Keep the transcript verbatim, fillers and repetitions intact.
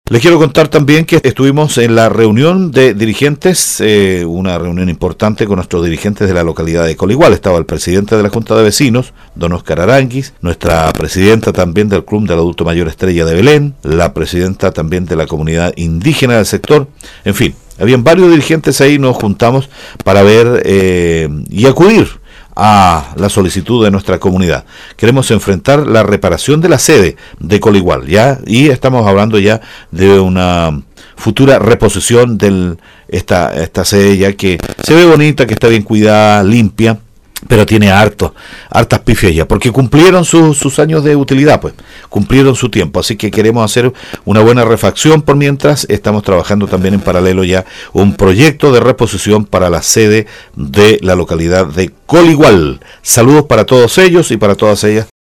Les quiero contar también que estuvimos en la reunión de dirigentes, eh, una reunión importante con nuestros dirigentes de la localidad de Coligual. Estaba el presidente de la Junta de Vecinos, don Oscar Aranguis, nuestra presidenta también del Club del Adulto Mayor Estrella de Belén, la presidenta también de la comunidad indígena del sector, en fin, habían varios dirigentes ahí, nos juntamos para ver eh, y acudir a la solicitud de nuestra comunidad. Queremos enfrentar la reparación de la sede de Coligual, ¿ya? Y estamos hablando ya de una futura reposición de esta, esta sede, ya que se ve bonita, que está bien cuidada, limpia, pero tiene harto, hartas pifias ya, porque cumplieron su, sus años de utilidad, pues, cumplieron su tiempo, así que queremos hacer una buena refacción. Por mientras, estamos trabajando también en paralelo ya un proyecto de reposición para la sede de la localidad de Coligual. Saludos para todos ellos y para todas ellas